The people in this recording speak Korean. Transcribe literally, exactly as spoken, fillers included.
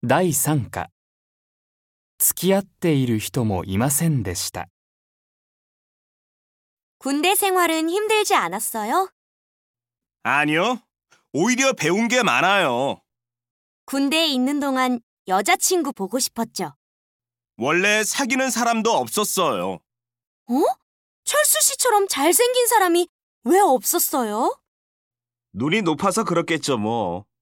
だいさん課付き合っている人もいませんでした。 군대 생활은 힘들지 않았어요? 아니요. 오히려 배운 게 많아요. 군대에 있는 동안 여자친구 보고 싶었죠? 원래 사귀는 사람도 없었어요. 어? 철수 씨처럼 잘생긴 사람이 왜 없었어요? 눈이 높아서 그렇겠죠 뭐.